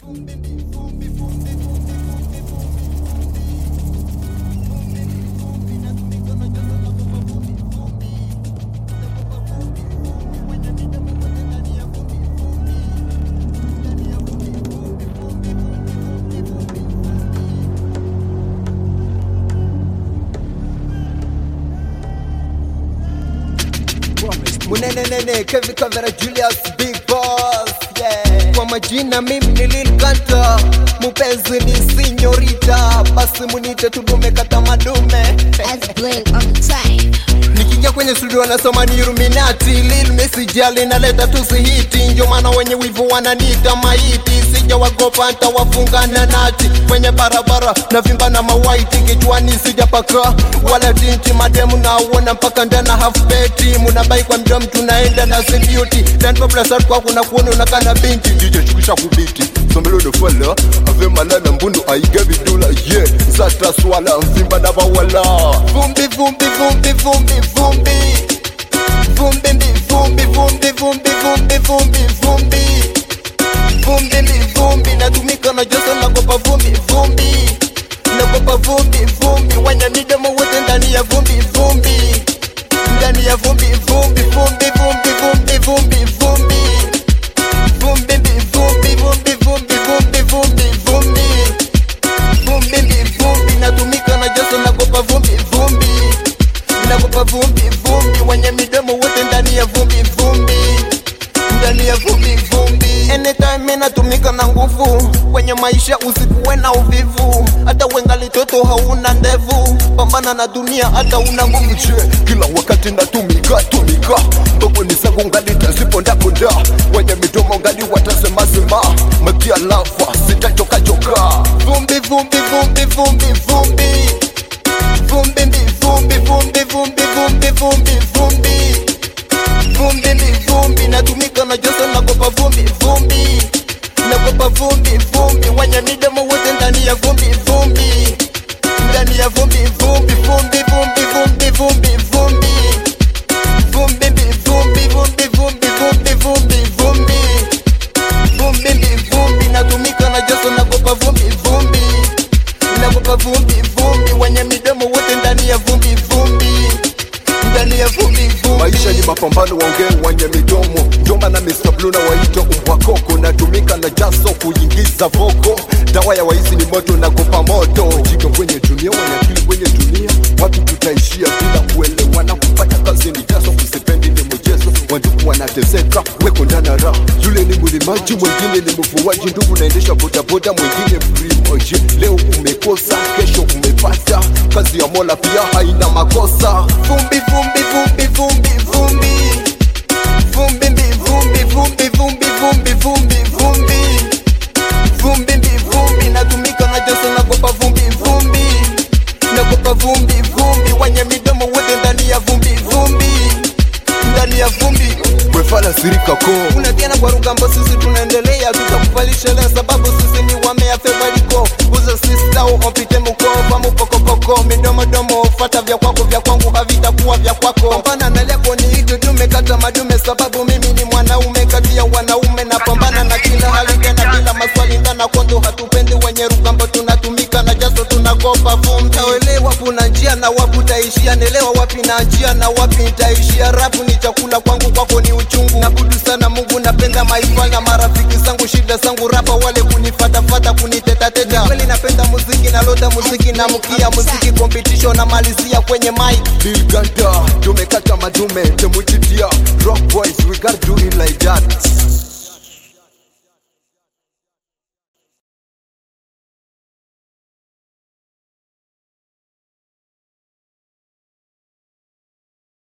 Munene Kevin Kavera Julius Big Boss, yeah. Kwa majina mimi ni Lil Kanta, mupenzi ni Signorita, basi munite tudume kata madume. As Blink on the time. Nikiingia kwenye studio nasoma ni Illuminati, Lil Message naleta tusihiti, ndio maana wenye wivu wananiita maiti, sija wagopa nitawafunga nati, kwenye barabara na vimba na mawaiti, kichwani sijapaka wala tinti, mademu naona mpaka ndana half beti, munabai kwa mdomo tunaenda na beauty, dan popula sart kwa kuna kuona unakana binti, DJ chukisha kubiti, sombelo no fella, ave malana mbundu aiga vidula, yeah, zata swala mfimba na bawala, vumbi vumbi vumbi vumbi vumbi vumbi vumbi vumbi vumbi vumbi vumbi vumbi vumbi vumbi natumika na joto nakopa vumbi vumbi nakopa vumbi vumbi wanya midemo wote ndani ya vumbi vumbi ndani ya vumbi vumbi vumbi vumbi vumbi vumbi vumbi vumbi vumbi vumbi vumbi vumbi vumbi vumbi vumbi vumbi natumika na joto nakopa vumbi vumbi nakopa vumbi vumbi wanya midemo wote ndani ya vumbi vumbi ndani ya vumbi vumbi. Anytime natumika na nguvu kwenye maisha, usikuwe na uvivu, hata wengali toto hauna ndevu, pambana na dunia hata una nguvu. Kila wakati natumika ndogo ni sangu ngali tasipo ndakonda, wenye midomo ngali watasema sema, makia lava sitachoka choka. Vumbi vumbi vumbi vumbi vumbi vumbi vumbi vumbi vumbi vumbi vumbi vumbi vumbi vumbi natumika na joto nakopa vumbi vumbi nakopa vumbi vumbi wanya midemo wote ndani ya vumbi vumbi ndani ya vumbi vumbi vumbi vumbi vumbi vumbi vumbi vumbi vumbi vumbi vumbi vumbi vumbi vumbi vumbi vumbi natumika na joto nakopa vumbi vumbi nakopa vumbi vumbi wanya midemo wote ndani ya vumbi vumbi ndani ya vumbi vumbi. Maisha ni mapambano, waongee wenye midomo, Joma na Mr. Blue na waita umbwa koko, natumika na jaso kuingiza voko, dawa ya waizi ni moto na kopa moto, jika kwenye dunia wanakili kwenye dunia, wapi tutaishia bila kuelewana, kufanya kazi ni jaso, kusipendi ni mchezo, wanduku wanateseka, weko ndana ra, yule ni mulimaji, mwingine ni mfuwaji, ndugu naendesha bodaboda, mwingine free moji, leo umekosa, kesho umepata, kazi ya Mola pia haina makosa. Vumbi vumbi vumbi vumbi vumbi vumbi vumbi vumbi vumbi vumbi vumbi vumbi vumbi vumbi natumika na joto nakopa vumbi vumbi nakopa vumbi vumbi wanya midomo wote ndani ya vumbi vumbi ndani ya vumbi. Kwefala sirika ko unapiana kwa Rugambo, sisi tunaendelea, tutakufalisha leo sababu sisi ni wamea febariko, uza sista opite mukova mupokopoko, midomo domo fata vya kwako vya kwangu havitakuwa vya kwako, pambana na leko ni hito tumekata madume sababu mimi ni mwanaume kati ya wanaume, na pambana na kila hali tena bila maswali ndana kondo, hatupendi wenye Rugambo, tunatumika na jaso tunakopa vumbi. Taelewa kuna njia na wapi utaishia, nelewa wapi na njia na wapi itaishia, rapu ni chakula kwangu kwako ni uchungu, nabudu sana Mungu napenda maifa na marafiki zangu, shida zangu rapa wale kunifatafata kunitetateta, kweli napenda muziki na lota muziki na mkia muziki competition na malizia kwenye mic. Lil Kanta tumekata madume temuchitia rock boys we got